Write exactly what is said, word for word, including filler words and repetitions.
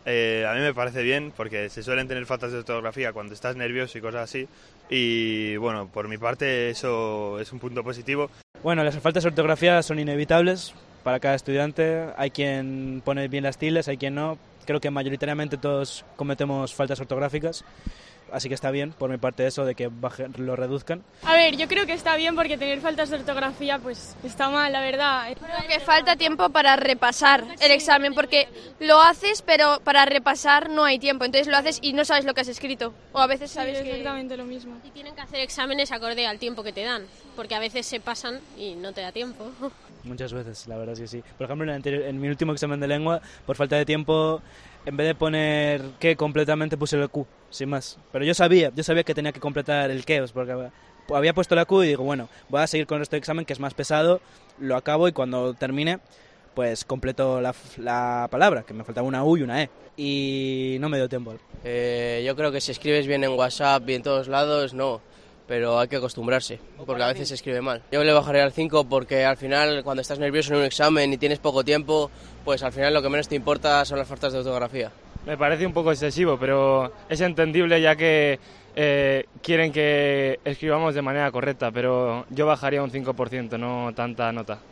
Eh, a mí me parece bien porque se suelen tener faltas de ortografía cuando estás nervioso y cosas así. Y bueno, por mi parte eso es un punto positivo. Bueno, las faltas de ortografía son inevitables para cada estudiante. Hay quien pone bien las tildes, hay quien no. Creo que mayoritariamente todos cometemos faltas ortográficas. Así que está bien, por mi parte, eso de que baje, lo reduzcan. A ver, yo creo que está bien porque tener faltas de ortografía pues está mal, la verdad. Creo que falta tiempo para repasar el examen, porque lo haces, pero para repasar no hay tiempo. Entonces lo haces y no sabes lo que has escrito. O a veces sabes sí, que... exactamente lo mismo. Y tienen que hacer exámenes acorde al tiempo que te dan, porque a veces se pasan y no te da tiempo. Muchas veces, la verdad es que sí. Por ejemplo, en, el anterior, en mi último examen de lengua, por falta de tiempo, en vez de poner que completamente puse el Q, sin más. Pero yo sabía, yo sabía que tenía que completar el que, porque había puesto la Q y digo, bueno, voy a seguir con este examen que es más pesado, lo acabo y cuando termine, pues completo la, la palabra, que me faltaba una U y una E. Y no me dio tiempo. Eh, yo creo que si escribes bien en WhatsApp y en todos lados, no. Pero hay que acostumbrarse, porque a veces se escribe mal. Yo le bajaré al cinco porque al final, cuando estás nervioso en un examen y tienes poco tiempo, pues al final lo que menos te importa son las faltas de ortografía. Me parece un poco excesivo, pero es entendible ya que eh, quieren que escribamos de manera correcta, pero yo bajaría un cinco por ciento, no tanta nota.